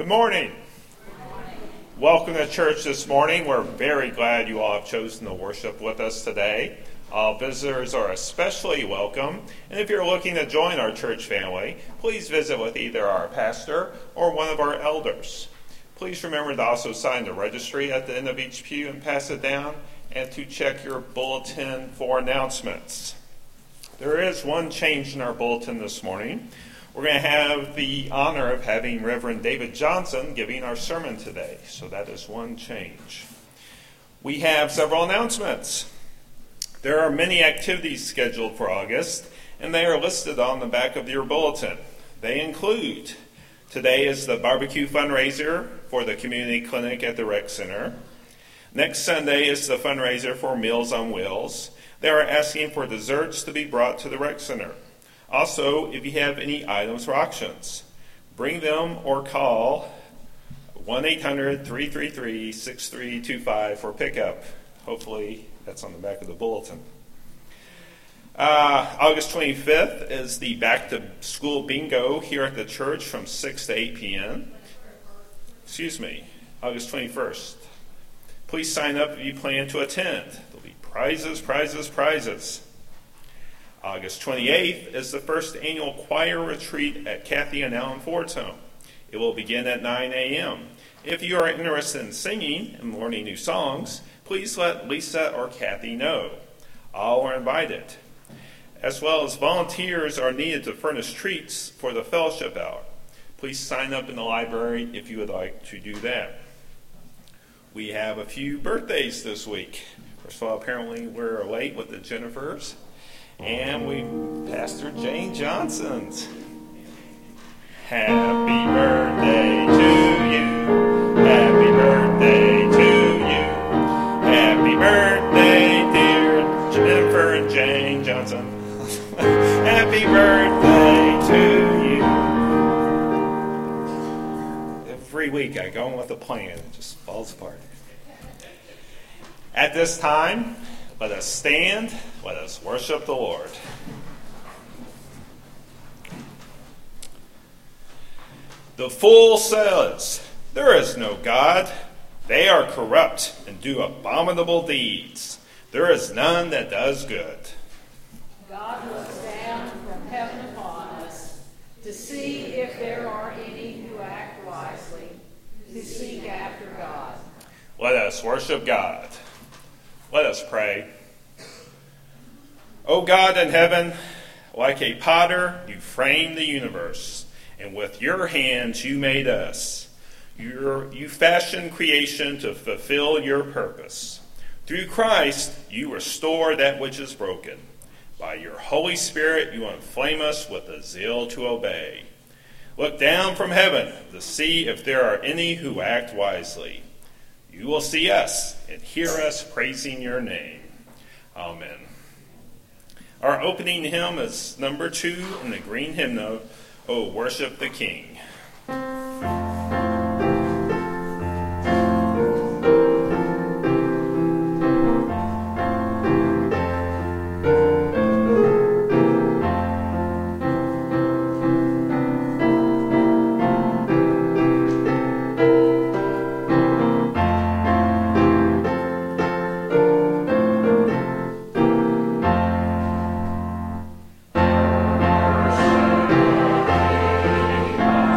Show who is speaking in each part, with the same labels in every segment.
Speaker 1: Good morning. Welcome to church this morning. We're very glad you all have chosen to worship with us today. All visitors are especially welcome. And if you're looking to join our church family, please visit with either our pastor or one of our elders. Please remember to also sign the registry at the end of each pew and pass it down, and to check your bulletin for announcements. There is one change in our bulletin this morning. We're going to have the honor of having Reverend David Johnson giving our sermon today. So that is one change. We have several announcements. There are many activities scheduled for August, and they are listed on the back of your bulletin. They include: today is the barbecue fundraiser for the community clinic at the rec center. Next Sunday is the fundraiser for Meals on Wheels. They are asking for desserts to be brought to the rec center. Also, if you have any items for auctions, bring them or call 1-800-333-6325 for pickup. Hopefully, that's on the back of the bulletin. August 25th is the Back to School Bingo here at the church from 6 to 8 p.m. August 21st. Please sign up if you plan to attend. There'll be prizes. August 28th is the first annual choir retreat at Kathy and Alan Ford's home. It will begin at 9 a.m. If you are interested in singing and learning new songs, please let Lisa or Kathy know. All are invited. As well as volunteers are needed to furnish treats for the fellowship hour. Please sign up in the library if you would like to do that. We have a few birthdays this week. First of all, apparently we're late with the Jennifers. And Pastor Jane Johnson's. Happy birthday to you. Happy birthday to you. Happy birthday, dear Jennifer and Jane Johnson. Happy birthday to you. Every week I go on with a plan. It just falls apart. At this time, let us stand, let us worship the Lord. The fool says, "There is no God. They are corrupt and do abominable deeds. There is none that does good."
Speaker 2: God looks down from heaven upon us to see if there are any who act wisely, who seek after God.
Speaker 1: Let us worship God. Let us pray. O God in heaven, like a potter, you framed the universe, and with your hands you made us. You fashioned creation to fulfill your purpose. Through Christ, you restore that which is broken. By your Holy Spirit, you inflame us with a zeal to obey. Look down from heaven to see if there are any who act wisely. You will see us and hear us praising your name. Amen. Our opening hymn is number 2 in the green hymnal, "O Worship the King."
Speaker 3: Worship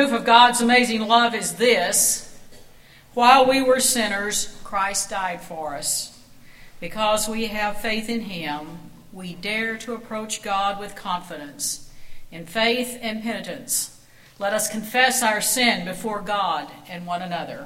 Speaker 2: proof of God's amazing love is this: while we were sinners, Christ died for us. Because we have faith in him, we dare to approach God with confidence. In faith and penitence, let us confess our sin before God and one another.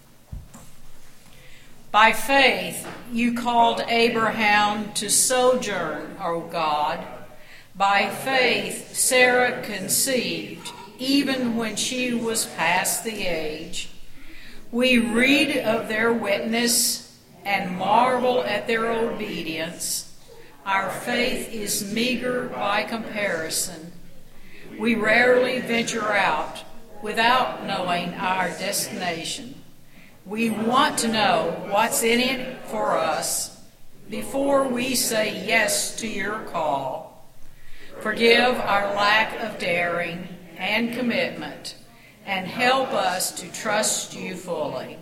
Speaker 2: By faith, you called Abraham to sojourn, O God. By faith, Sarah conceived, even when she was past the age. We read of their witness and marvel at their obedience. Our faith is meager by comparison. We rarely venture out without knowing our destination. We want to know what's in it for us before we say yes to your call. Forgive our lack of daring and commitment, and help us to trust you fully.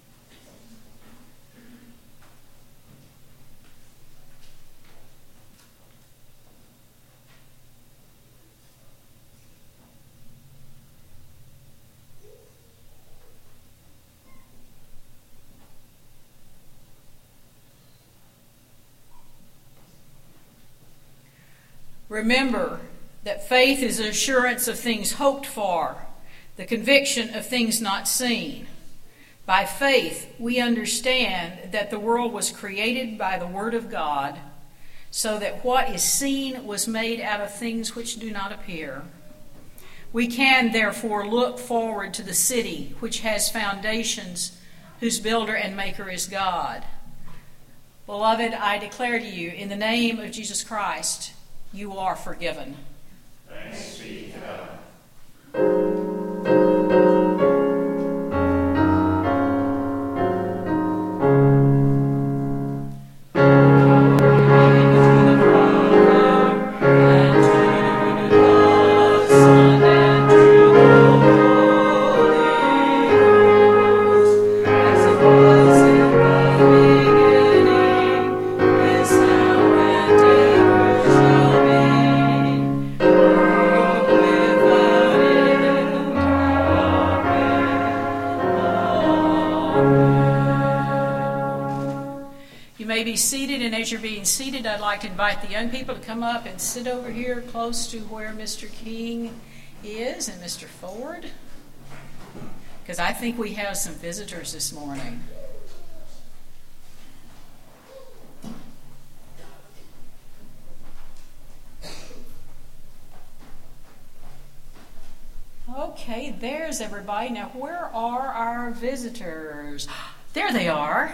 Speaker 2: Remember that faith is the assurance of things hoped for, the conviction of things not seen. By faith, we understand that the world was created by the Word of God, so that what is seen was made out of things which do not appear. We can, therefore, look forward to the city which has foundations, whose builder and maker is God. Beloved, I declare to you, in the name of Jesus Christ, you are forgiven.
Speaker 1: Thanks be to God.
Speaker 2: As you're being seated, I'd like to invite the young people to come up and sit over here close to where Mr. King is and Mr. Ford, because I think we have some visitors this morning. Okay, there's everybody. Now, where are our visitors? There they are.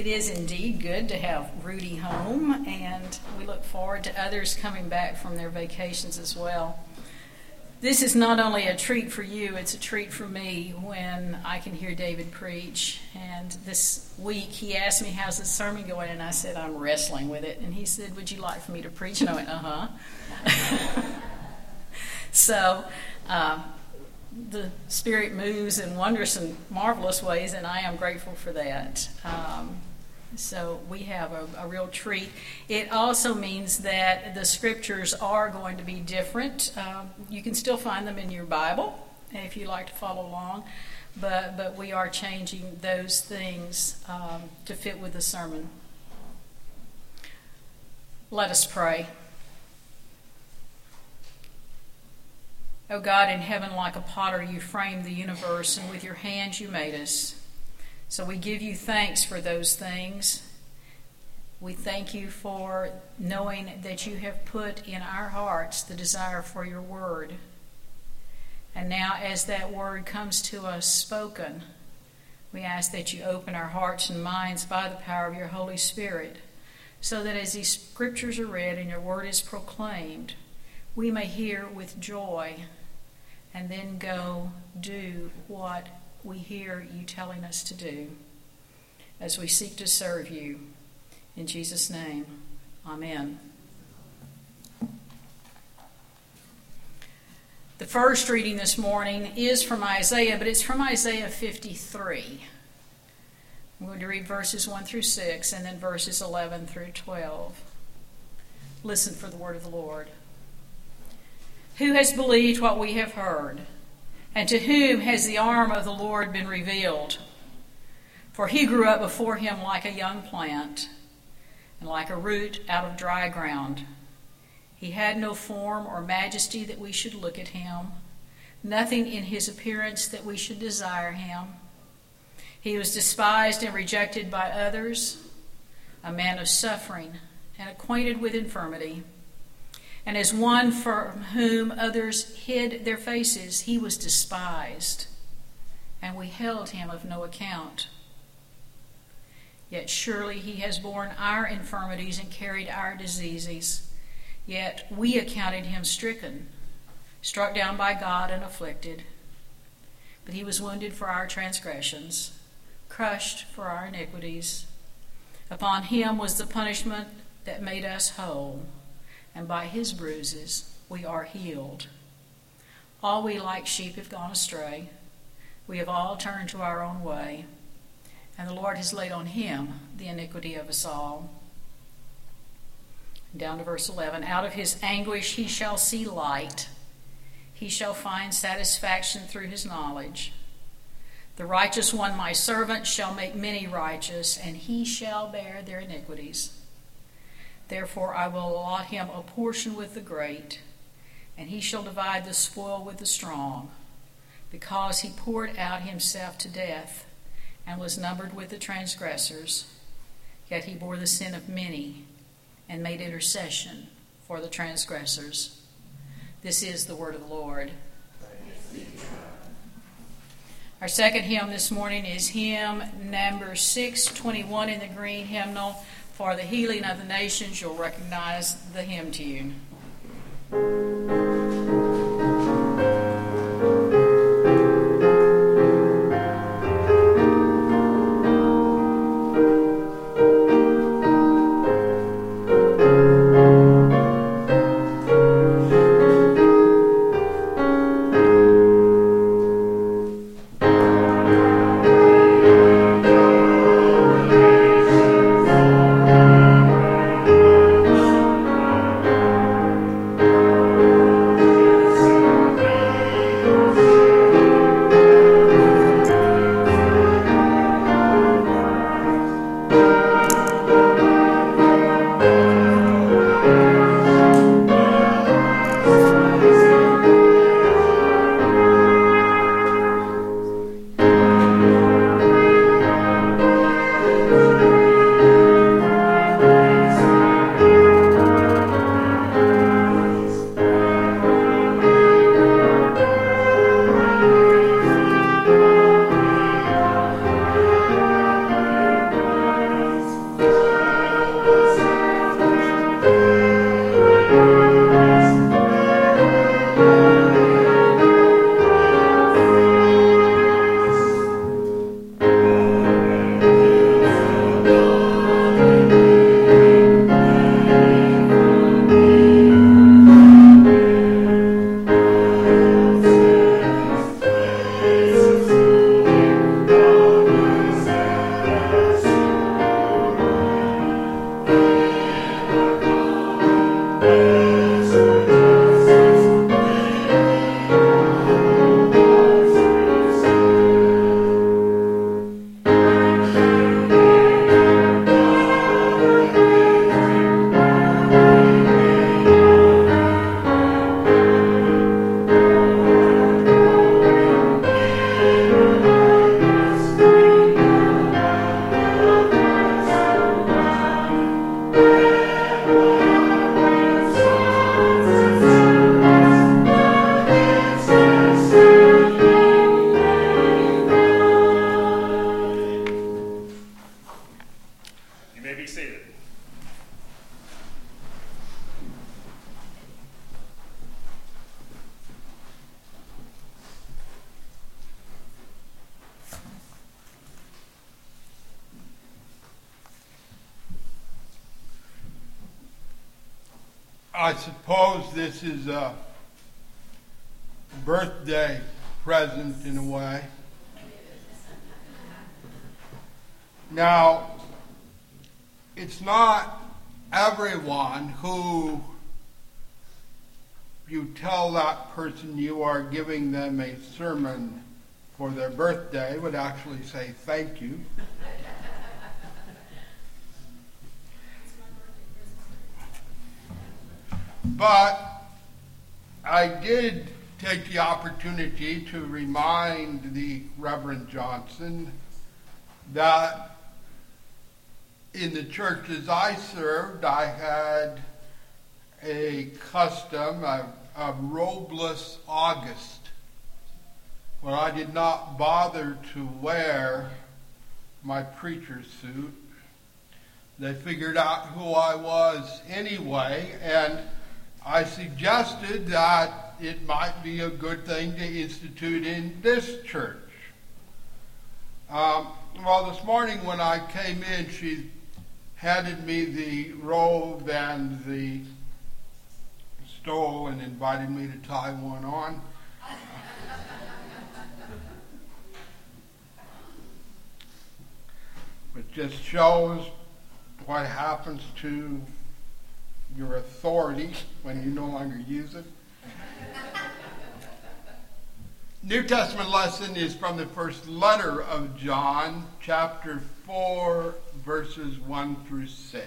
Speaker 2: is indeed good to have Rudy home, and we look forward to others coming back from their vacations as well. This is not only a treat for you, it's a treat for me when I can hear David preach. And this week he asked me, how's the sermon going? And I said, I'm wrestling with it. And he said, would you like for me to preach? And I went, uh-huh. So the Spirit moves in wondrous and marvelous ways, and I am grateful for that. So we have a real treat. It also means that the scriptures are going to be different. You can still find them in your Bible if you like to follow along, but we are changing those things to fit with the sermon. Let us pray. O God, in heaven, like a potter, you framed the universe, and with your hands you made us. So we give you thanks for those things. We thank you for knowing that you have put in our hearts the desire for your word. And now as that word comes to us spoken, we ask that you open our hearts and minds by the power of your Holy Spirit, so that as these scriptures are read and your word is proclaimed, we may hear with joy and then go do what we hear you telling us to do as we seek to serve you. In Jesus' name, amen. The first reading this morning is from Isaiah, but it's from Isaiah 53. I'm going to read verses 1 through 6 and then verses 11 through 12. Listen for the word of the Lord. Who has believed what we have heard? And to whom has the arm of the Lord been revealed? For he grew up before him like a young plant, and like a root out of dry ground. He had no form or majesty that we should look at him, nothing in his appearance that we should desire him. He was despised and rejected by others, a man of suffering and acquainted with infirmity. And as one from whom others hid their faces, he was despised, and we held him of no account. Yet surely he has borne our infirmities and carried our diseases. Yet we accounted him stricken, struck down by God and afflicted. But he was wounded for our transgressions, crushed for our iniquities. Upon him was the punishment that made us whole, and by his bruises we are healed. All we like sheep have gone astray. We have all turned to our own way, and the Lord has laid on him the iniquity of us all. Down to verse 11. Out of his anguish he shall see light. He shall find satisfaction through his knowledge. The righteous one, my servant, shall make many righteous, and he shall bear their iniquities. Therefore I will allot him a portion with the great, and he shall divide the spoil with the strong, because he poured out himself to death, and was numbered with the transgressors. Yet he bore the sin of many, and made intercession for the transgressors. This is the word of the Lord. Our second hymn this morning is hymn number 621 in the green hymnal. For the healing of the nations. You'll recognize the hymn tune.
Speaker 3: I suppose this is a birthday present in a way. Now, it's not everyone who you tell that person you are giving them a sermon for their birthday would actually say thank you. But I did take the opportunity to remind the Reverend Johnson that in the churches I served, I had a custom of robless August, where I did not bother to wear my preacher's suit. They figured out who I was anyway, and I suggested that it might be a good thing to institute in this church. Well, this morning when I came in, she handed me the robe and the stole and invited me to tie one on. It just shows what happens to your authority when you no longer use it. New Testament lesson is from the first letter of John, chapter 4, verses 1 through 6.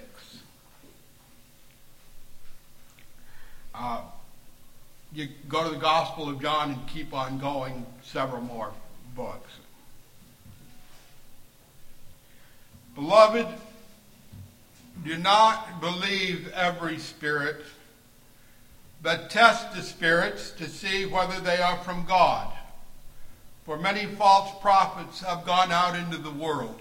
Speaker 3: You go to the Gospel of John and keep on going several more books. Beloved, do not believe every spirit, but test the spirits to see whether they are from God. For many false prophets have gone out into the world.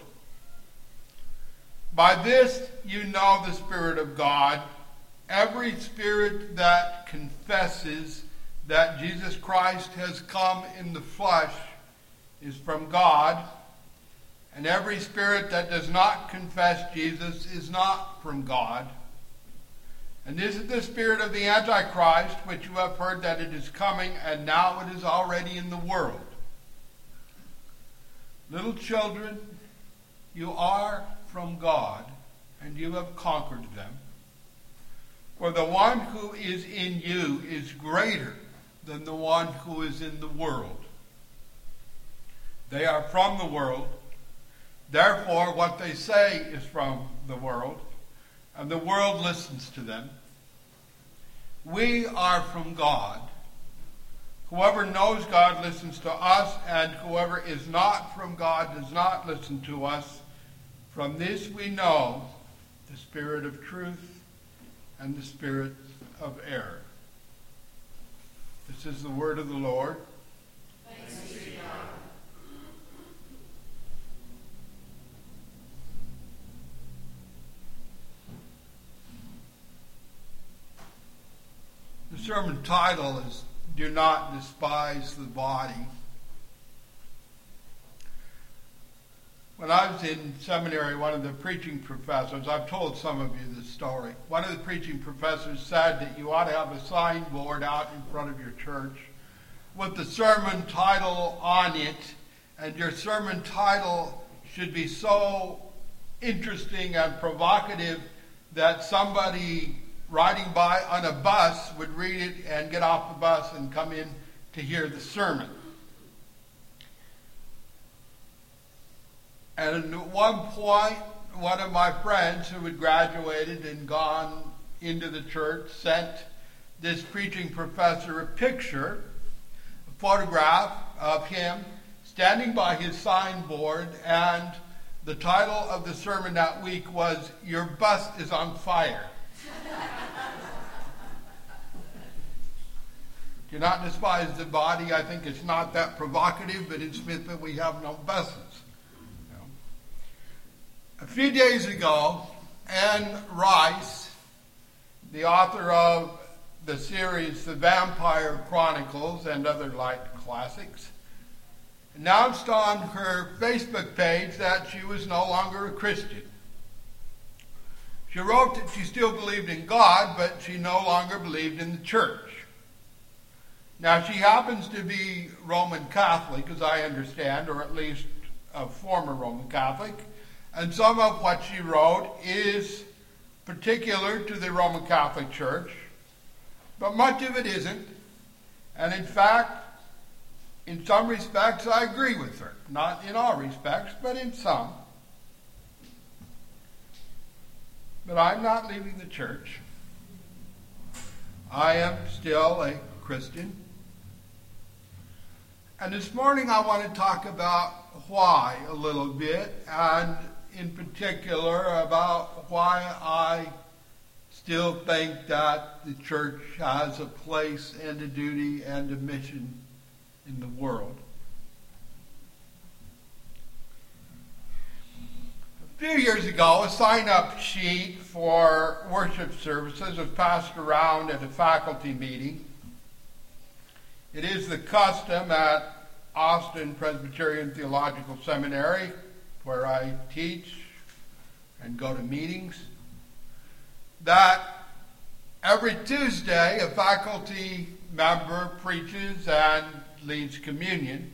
Speaker 3: By this you know the Spirit of God. Every spirit that confesses that Jesus Christ has come in the flesh is from God, and every spirit that does not confess Jesus is not from God. And this is the spirit of the Antichrist, which you have heard that it is coming, and now it is already in the world. Little children, you are from God, and you have conquered them. For the one who is in you is greater than the one who is in the world. They are from the world. Therefore, what they say is from the world, and the world listens to them. We are from God. Whoever knows God listens to us, and whoever is not from God does not listen to us. From this we know the spirit of truth and the spirit of error. This is the word of the Lord.
Speaker 4: Thanks be to God.
Speaker 3: The sermon title is Do Not Despise the Body. When I was in seminary, one of the preaching professors, I've told some of you this story, one of the preaching professors said that you ought to have a signboard out in front of your church with the sermon title on it, and your sermon title should be so interesting and provocative that somebody riding by on a bus would read it and get off the bus and come in to hear the sermon. And at one point, one of my friends who had graduated and gone into the church sent this preaching professor a picture, a photograph of him standing by his signboard, and the title of the sermon that week was, "Your Bus is on Fire." Do not despise the body. I think it's not that provocative, but in Smithville we have no buses. A few days ago, Anne Rice, the author of the series The Vampire Chronicles and other light classics, announced on her Facebook page that she was no longer a Christian. She wrote that she still believed in God, but she no longer believed in the church. Now, she happens to be Roman Catholic, as I understand, or at least a former Roman Catholic, and some of what she wrote is particular to the Roman Catholic Church, but much of it isn't. And in fact, in some respects, I agree with her. Not in all respects, but in some. But I'm not leaving the church. I am still a Christian. And this morning I want to talk about why a little bit, and in particular about why I still think that the church has a place and a duty and a mission in the world. A few years ago, a sign-up sheet for worship services was passed around at a faculty meeting. It is the custom at Austin Presbyterian Theological Seminary, where I teach and go to meetings, that every Tuesday a faculty member preaches and leads communion.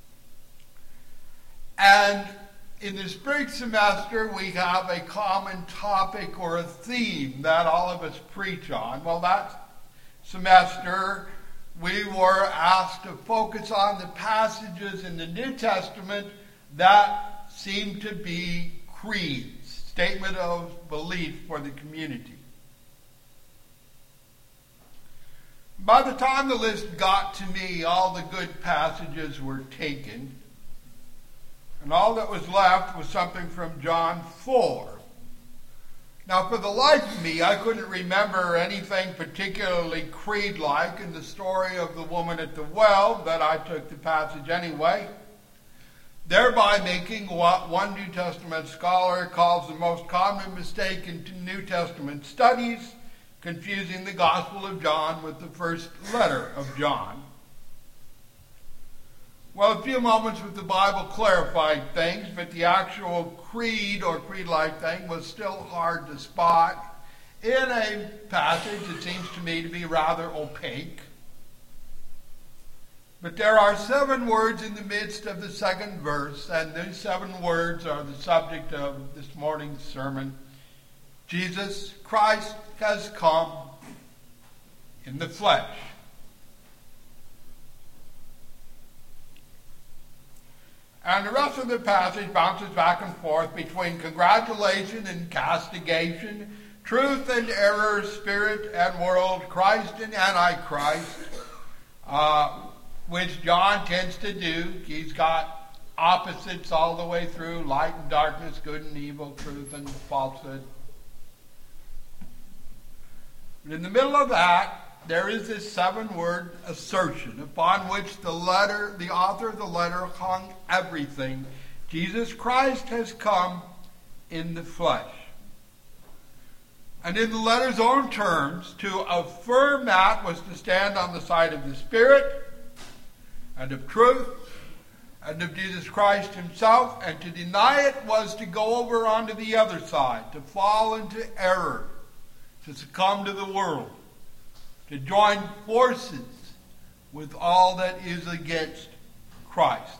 Speaker 3: And in the spring semester, we have a common topic or a theme that all of us preach on. Well, that semester, we were asked to focus on the passages in the New Testament that seem to be creeds, statement of belief for the community. By the time the list got to me, all the good passages were taken, and all that was left was something from John 4. Now, for the life of me, I couldn't remember anything particularly creed-like in the story of the woman at the well, but I took the passage anyway, thereby making what one New Testament scholar calls the most common mistake in New Testament studies, confusing the Gospel of John with the first letter of John. Well, a few moments with the Bible clarified things, but the actual creed or creed-like thing was still hard to spot in a passage that seems to me to be rather opaque. But there are 7 words in the midst of the second verse, and these 7 words are the subject of this morning's sermon. Jesus Christ has come in the flesh. And the rest of the passage bounces back and forth between congratulation and castigation, truth and error, spirit and world, Christ and Antichrist, which John tends to do. He's got opposites all the way through, light and darkness, good and evil, truth and falsehood. But in the middle of that, there is this 7-word assertion upon which the author of the letter hung everything. Jesus Christ has come in the flesh. And in the letter's own terms, to affirm that was to stand on the side of the Spirit and of truth and of Jesus Christ himself, and to deny it was to go over onto the other side, to fall into error, to succumb to the world, to join forces with all that is against Christ.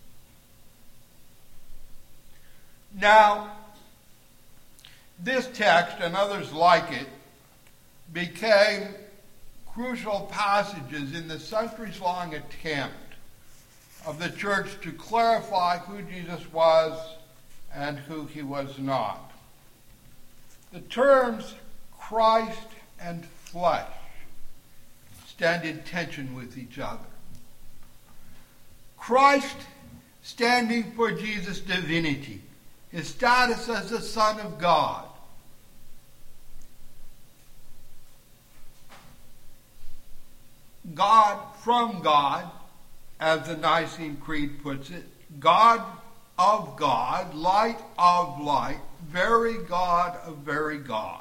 Speaker 3: Now, this text and others like it became crucial passages in the centuries-long attempt of the church to clarify who Jesus was and who he was not. The terms Christ and flesh stand in tension with each other. Christ standing for Jesus' divinity, his status as the Son of God. God from God, as the Nicene Creed puts it, God of God, light of light, very God of very God.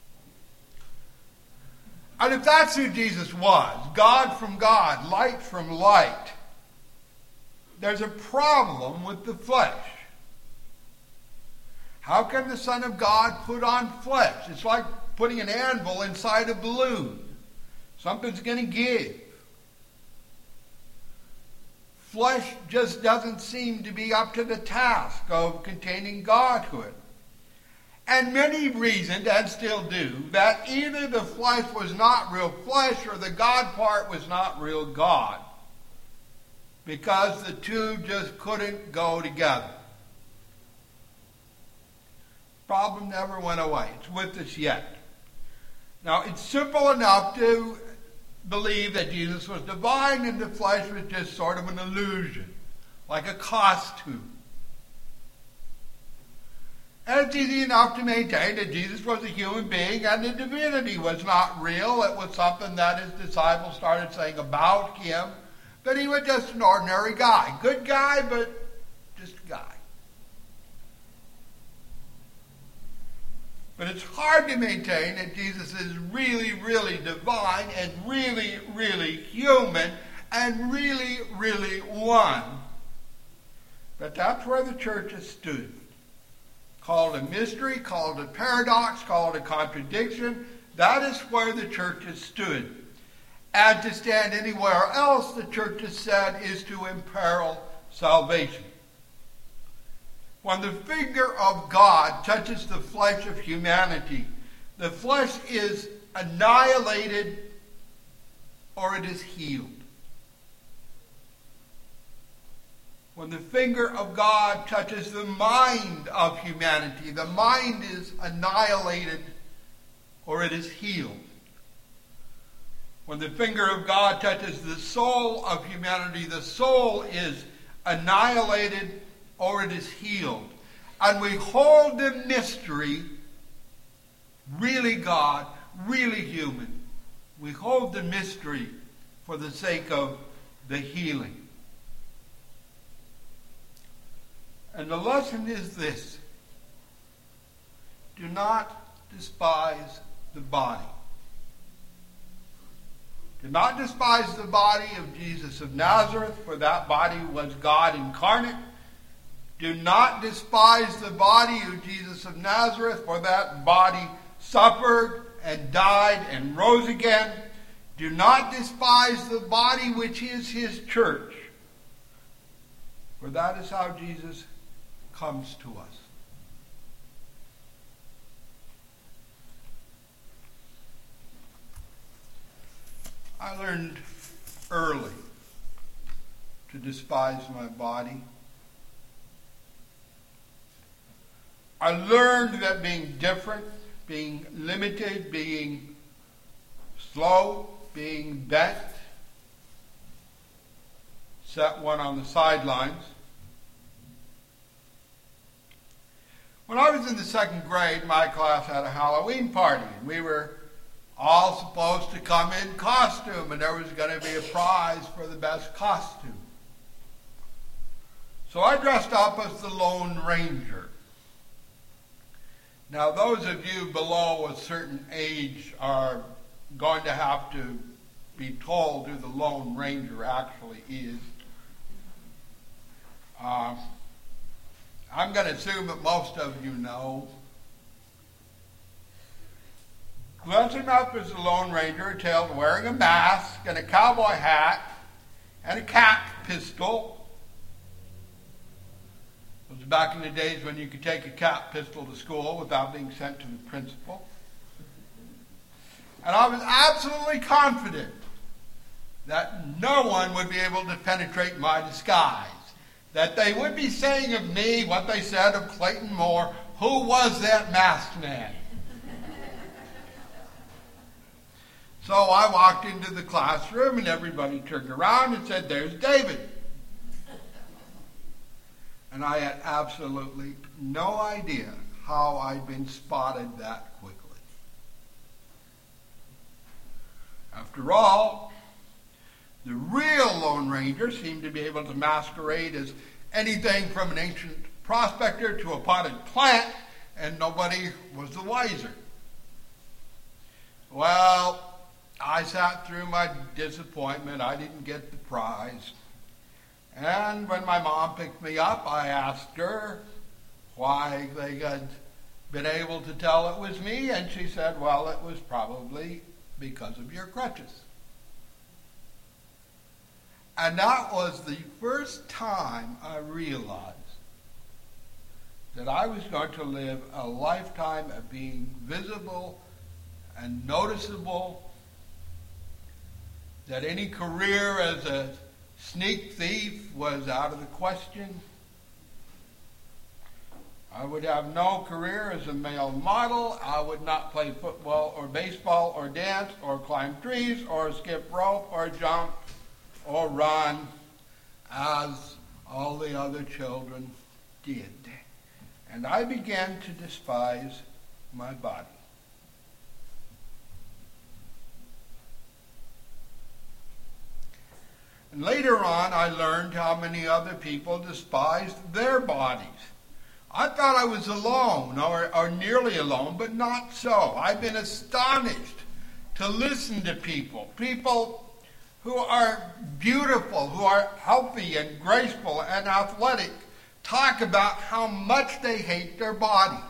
Speaker 3: And if that's who Jesus was, God from God, light from light, there's a problem with the flesh. How can the Son of God put on flesh? It's like putting an anvil inside a balloon. Something's going to give. Flesh just doesn't seem to be up to the task of containing Godhood. And many reasoned, and still do, that either the flesh was not real flesh or the God part was not real God. Because the two just couldn't go together. Problem never went away. It's with us yet. Now, it's simple enough to believe that Jesus was divine and the flesh was just sort of an illusion, like a costume. And it's easy enough to maintain that Jesus was a human being and the divinity was not real. It was something that his disciples started saying about him, that he was just an ordinary guy. Good guy, but just a guy. But it's hard to maintain that Jesus is really, really divine and really, really human and really, really one. But that's where the church has stood. Called a mystery, called a paradox, called a contradiction. That is where the church has stood. And to stand anywhere else, the church has said, is to imperil salvation. When the finger of God touches the flesh of humanity, the flesh is annihilated or it is healed. When the finger of God touches the mind of humanity, the mind is annihilated or it is healed. When the finger of God touches the soul of humanity, the soul is annihilated or it is healed. And we hold the mystery, really God, really human. We hold the mystery for the sake of the healing. And the lesson is this: do not despise the body. Do not despise the body of Jesus of Nazareth, for that body was God incarnate. Do not despise the body of Jesus of Nazareth, for that body suffered and died and rose again. Do not despise the body which is his church, for that is how Jesus comes to us. I learned early to despise my body. I learned that being different, being limited, being slow, being bent, set one on the sidelines. When I was in the second grade, my class had a Halloween party, and we were all supposed to come in costume, and there was going to be a prize for the best costume. So I dressed up as the Lone Ranger. Now, those of you below a certain age are going to have to be told who the Lone Ranger actually is. I'm going to assume that most of you know. Dressing up as the Lone Ranger entailed wearing a mask and a cowboy hat and a cap pistol. It was back in the days when you could take a cap pistol to school without being sent to the principal. And I was absolutely confident that no one would be able to penetrate my disguise. That they would be saying of me what they said of Clayton Moore, who was that masked man? So I walked into the classroom and everybody turned around and said, "There's David." And I had absolutely no idea how I'd been spotted that quickly. After all, the real Lone Ranger seemed to be able to masquerade as anything from an ancient prospector to a potted plant, and nobody was the wiser. Well, I sat through my disappointment. I didn't get the prize. And when my mom picked me up, I asked her, why they had been able to tell it was me, and she said, well, it was probably because of your crutches. And that was the first time I realized that I was going to live a lifetime of being visible and noticeable, that any career as a sneak thief was out of the question. I would have no career as a male model. I would not play football or baseball or dance or climb trees or skip rope or jump or run as all the other children did. And I began to despise my body. And later on, I learned how many other people despised their bodies. I thought I was alone, or nearly alone, but not so. I've been astonished to listen to people who are beautiful, who are healthy and graceful and athletic, talk about how much they hate their bodies.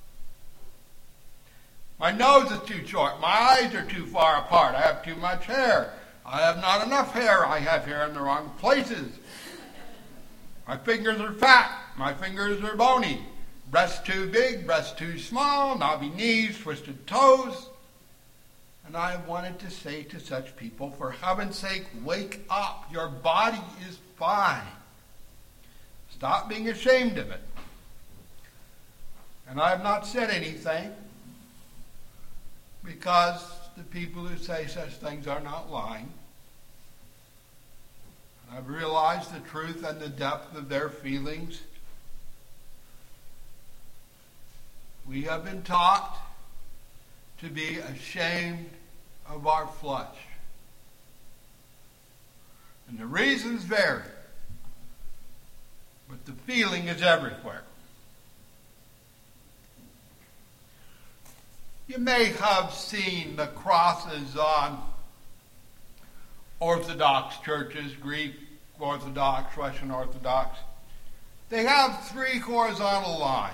Speaker 3: My nose is too short. My eyes are too far apart. I have too much hair. I have not enough hair. I have hair in the wrong places. My fingers are fat. My fingers are bony. Breasts too big, breasts too small, knobby knees, twisted toes. And I wanted to say to such people, for heaven's sake, wake up. Your body is fine. Stop being ashamed of it. And I have not said anything because the people who say such things are not lying. I've realized the truth and the depth of their feelings. We have been taught to be ashamed of our flesh. And the reasons vary, but the feeling is everywhere. You may have seen the crosses on Orthodox churches, Greek Orthodox, Russian Orthodox. They have 3 horizontal lines.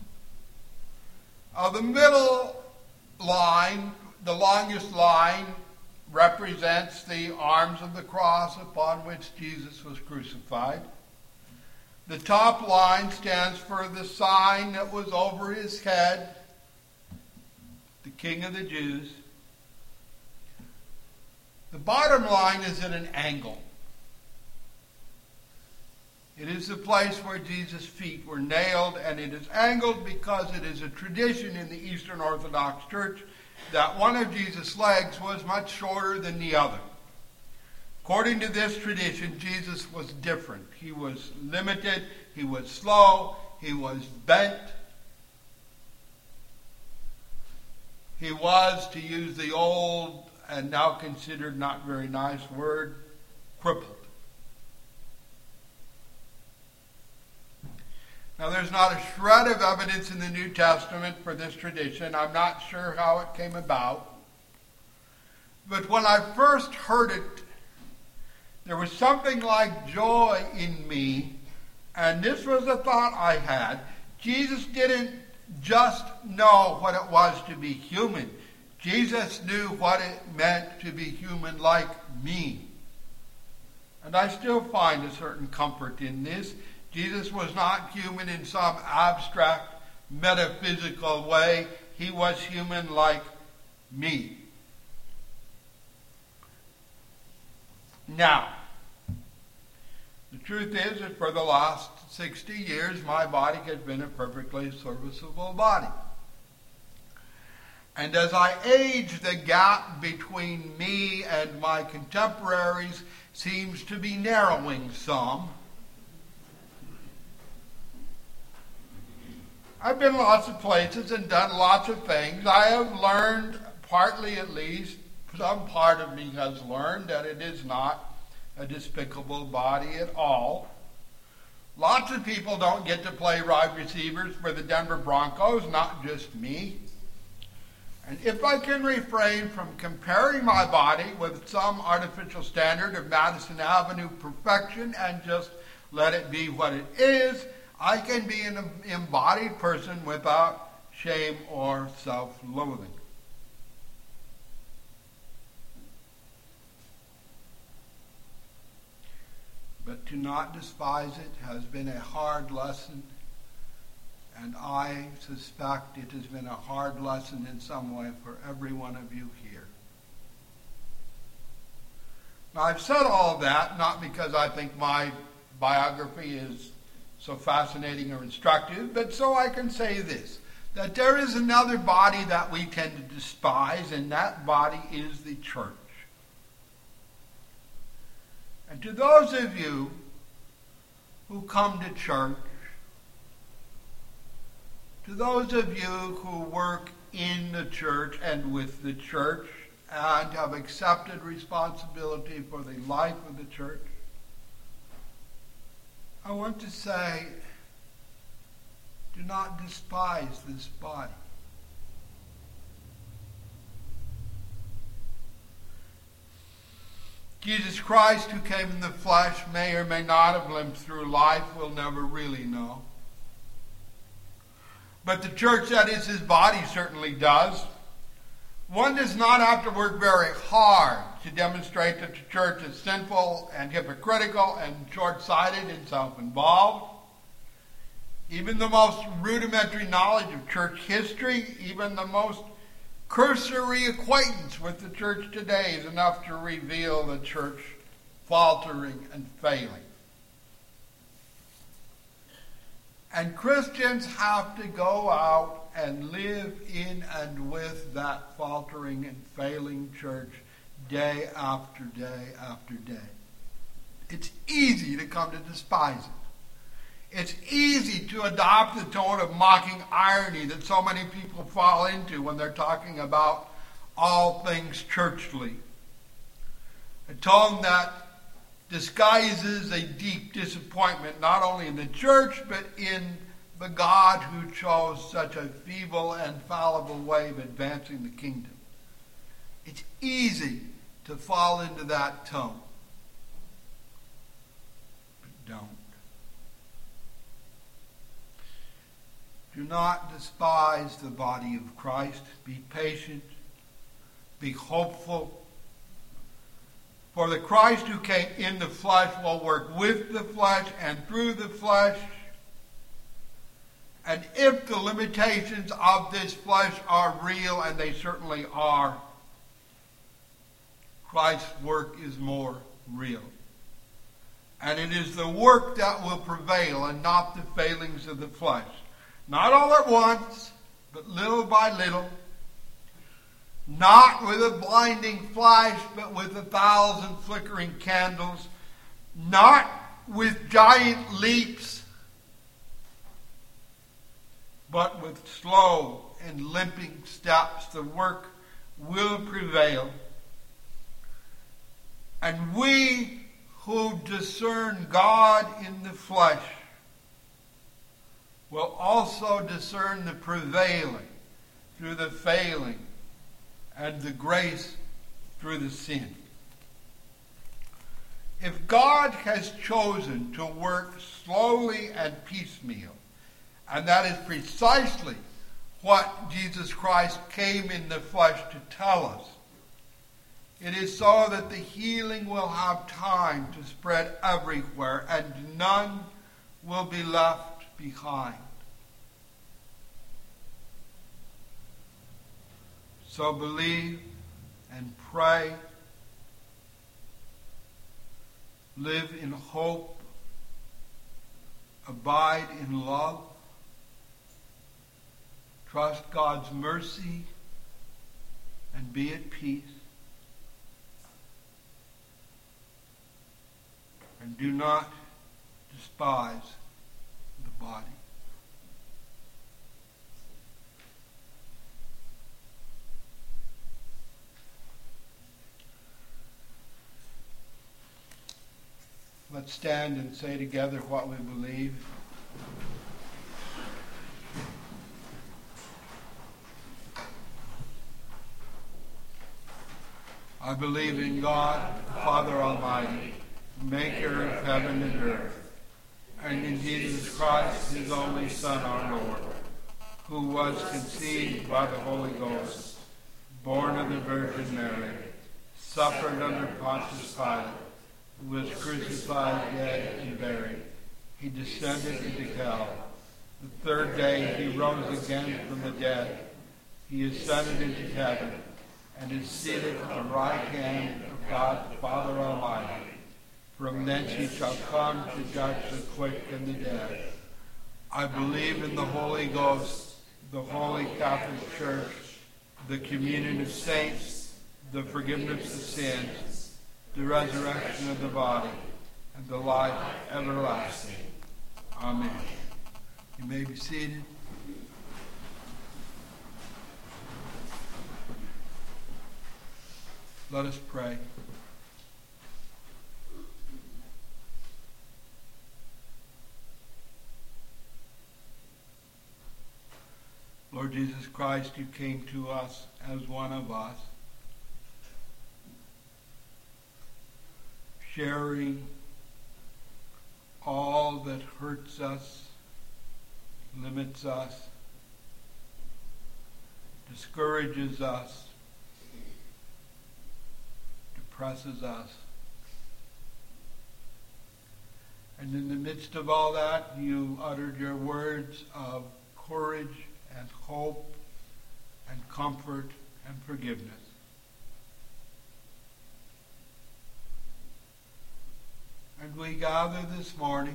Speaker 3: The middle line, the longest line, represents the arms of the cross upon which Jesus was crucified. The top line stands for the sign that was over his head, the King of the Jews. The bottom line is at an angle. It is the place where Jesus' feet were nailed, and it is angled because it is a tradition in the Eastern Orthodox Church that one of Jesus' legs was much shorter than the other. According to this tradition, Jesus was different. He was limited, he was slow, he was bent. He was, to use the old and now considered not very nice word, crippled. Now, there's not a shred of evidence in the New Testament for this tradition. I'm not sure how it came about. But when I first heard it, there was something like joy in me, and this was a thought I had. Jesus didn't just know what it was to be human. Jesus knew what it meant to be human like me. And I still find a certain comfort in this. Jesus was not human in some abstract, metaphysical way. He was human like me. Now, the truth is that for the last 60 years, my body has been a perfectly serviceable body. And as I age, the gap between me and my contemporaries seems to be narrowing some. I've been lots of places and done lots of things. I have learned, partly at least, some part of me has learned that it is not a despicable body at all. Lots of people don't get to play wide receivers for the Denver Broncos, not just me. And if I can refrain from comparing my body with some artificial standard of Madison Avenue perfection and just let it be what it is, I can be an embodied person without shame or self-loathing. But to not despise it has been a hard lesson, and I suspect it has been a hard lesson in some way for every one of you here. Now, I've said all of that not because I think my biography is so fascinating or instructive, but so I can say this, that there is another body that we tend to despise, and that body is the church. And to those of you who come to church, to those of you who work in the church and with the church and have accepted responsibility for the life of the church, I want to say, do not despise this body. Jesus Christ, who came in the flesh, may or may not have limped through life. We'll never really know. But the church, that is his body, certainly does. One does not have to work very hard to demonstrate that the church is sinful and hypocritical and short-sighted and self-involved. Even the most rudimentary knowledge of church history, even the most cursory acquaintance with the church today is enough to reveal the church faltering and failing. And Christians have to go out and live in and with that faltering and failing church day after day after day. It's easy to come to despise it. It's easy to adopt the tone of mocking irony that so many people fall into when they're talking about all things churchly. A tone that disguises a deep disappointment not only in the church but in the God who chose such a feeble and fallible way of advancing the kingdom. It's easy to fall into that tone. But don't. Do not despise the body of Christ. Be patient. Be hopeful. For the Christ who came in the flesh will work with the flesh and through the flesh. And if the limitations of this flesh are real, and they certainly are, Christ's work is more real. And it is the work that will prevail and not the failings of the flesh. Not all at once, but little by little. Not with a blinding flash, but with 1,000 flickering candles. Not with giant leaps, but with slow and limping steps. The work will prevail. And we who discern God in the flesh will also discern the prevailing through the failing and the grace through the sin. If God has chosen to work slowly and piecemeal, and that is precisely what Jesus Christ came in the flesh to tell us, it is so that the healing will have time to spread everywhere and none will be left behind. So believe and pray. Live in hope. Abide in love. Trust God's mercy and be at peace. And do not despise the body. Let's stand and say together what we believe. I believe in God, Father Almighty, maker of heaven and earth, and in Jesus Christ, his only Son, our Lord, who was conceived by the Holy Ghost, born of the Virgin Mary, suffered under Pontius Pilate, was crucified, dead, and buried. He descended into hell. The third day he rose again from the dead. He ascended into heaven and is seated at the right hand of God the Father Almighty. From thence he shall come to judge the quick and the dead. I believe in the Holy Ghost, the Holy Catholic Church, the communion of saints, the forgiveness of sins, the resurrection of the body, and the life everlasting. Amen. You may be seated. Let us pray. Lord Jesus Christ, you came to us as one of us, sharing all that hurts us, limits us, discourages us, depresses us. And in the midst of all that, you uttered your words of courage and hope and comfort and forgiveness. And we gather this morning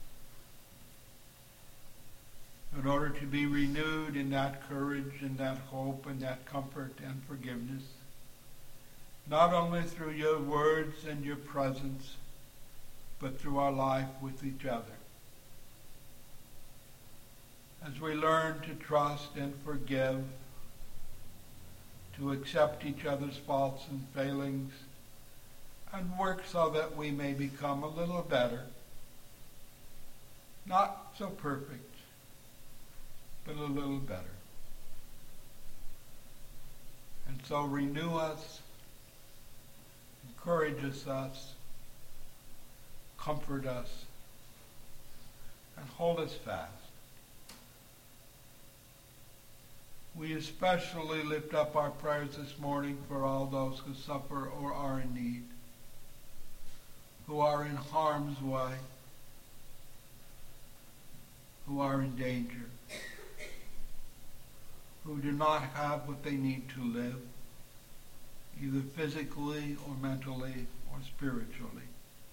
Speaker 3: in order to be renewed in that courage and that hope and that comfort and forgiveness, not only through your words and your presence, but through our life with each other. As we learn to trust and forgive, to accept each other's faults and failings, and work so that we may become a little better, not so perfect, but a little better. And so renew us, encourage us, comfort us, and hold us fast. We especially lift up our prayers this morning for all those who suffer or are in need, who are in harm's way, who are in danger, who do not have what they need to live, either physically or mentally or spiritually.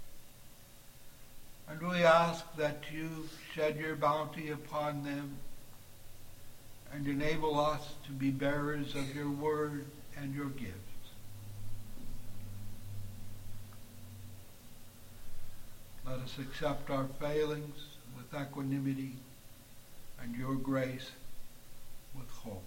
Speaker 3: And we ask that you shed your bounty upon them and enable us to be bearers of your word and your gifts. Let us accept our failings with equanimity and your grace with hope.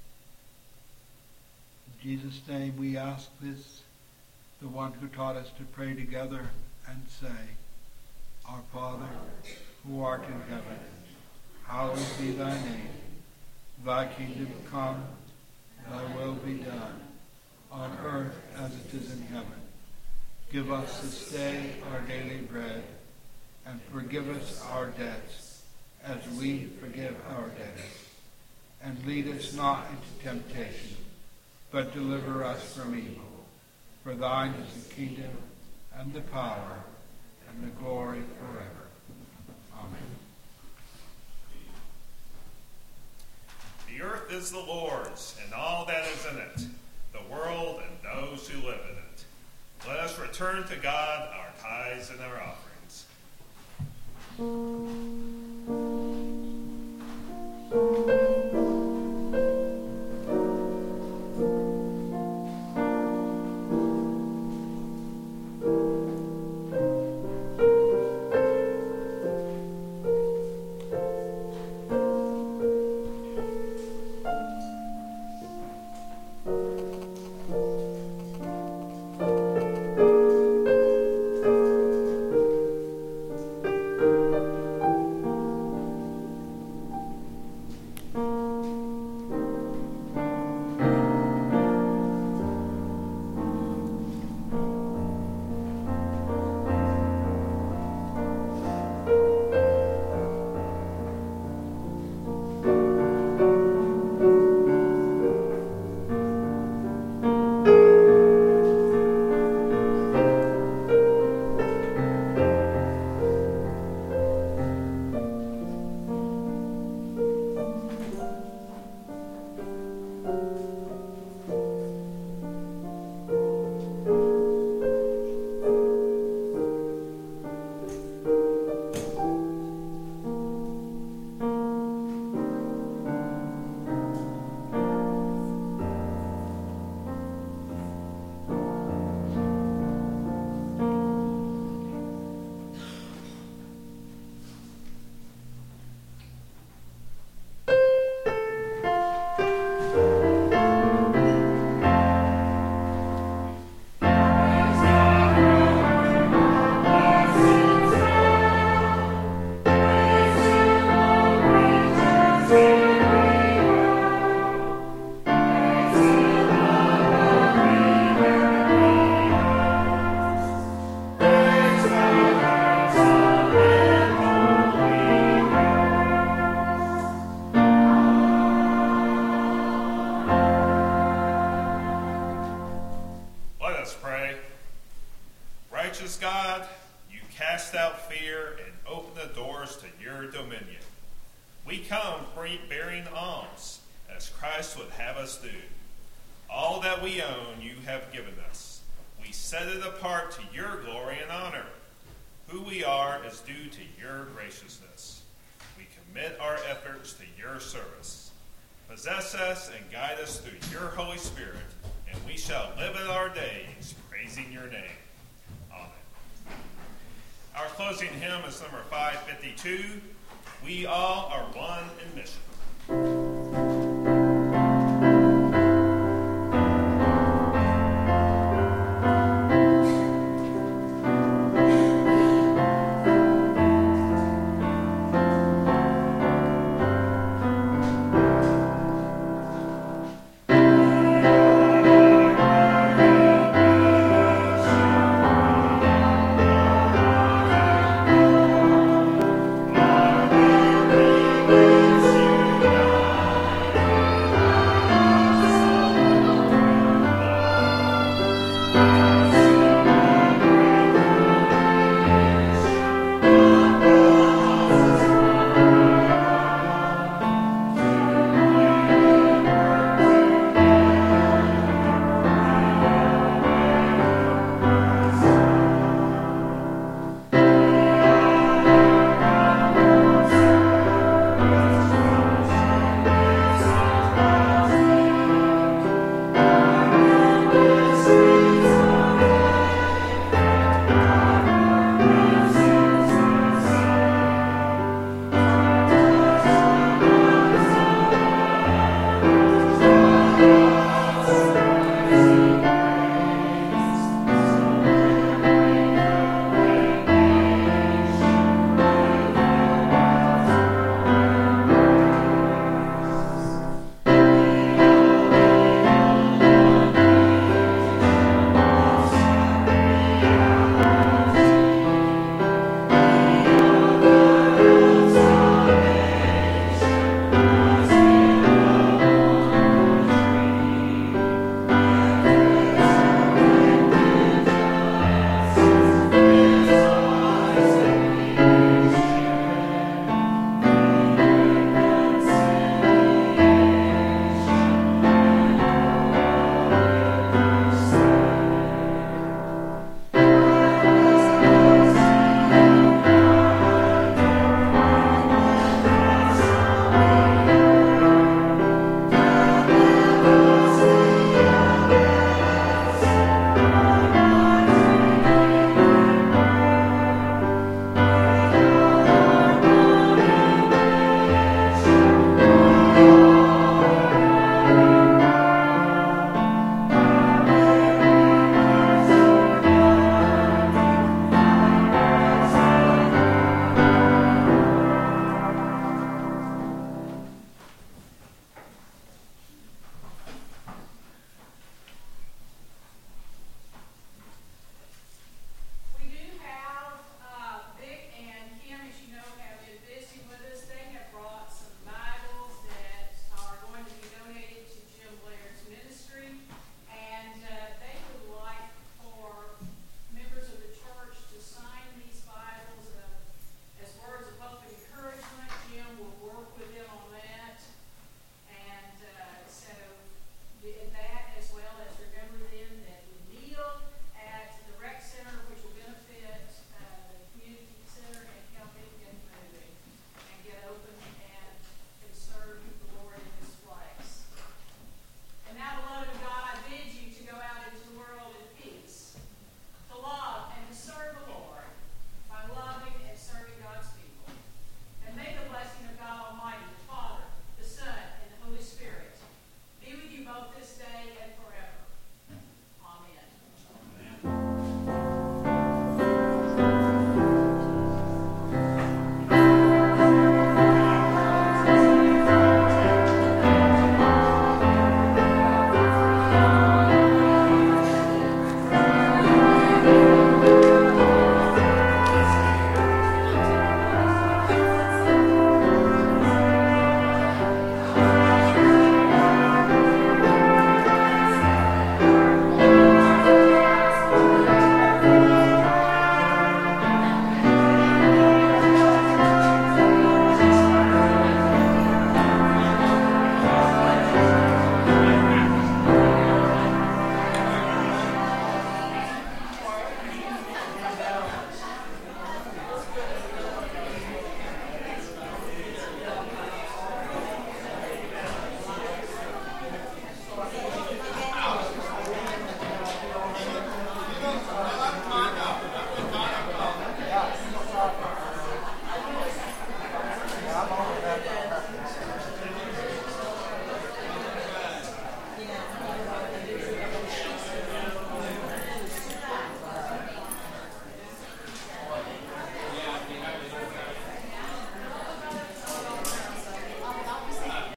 Speaker 3: In Jesus' name we ask this, the one who taught us to pray together and say, Our Father, who art in heaven, hallowed be thy name. Thy kingdom come, thy will be done, on earth as it is in heaven. Give us this day our daily bread, and forgive us our debts, as we forgive our debtors. And lead us not into temptation, but deliver us from evil. For thine is the kingdom, and the power, and the glory forever. Amen.
Speaker 1: The earth is the Lord's, and all that is in it, the world and those who live in it. Let us return to God our tithes and our offerings. cast out fear and open the doors to your dominion. We come bearing alms, as Christ would have us do. All that we own you have given us. We set it apart to your glory and honor. Who we are is due to your graciousness. We commit our efforts to your service. Possess us and guide us through your Holy Spirit, and we shall live in our days praising your name. Amen. Our closing hymn is number 552, We All Are One in Mission.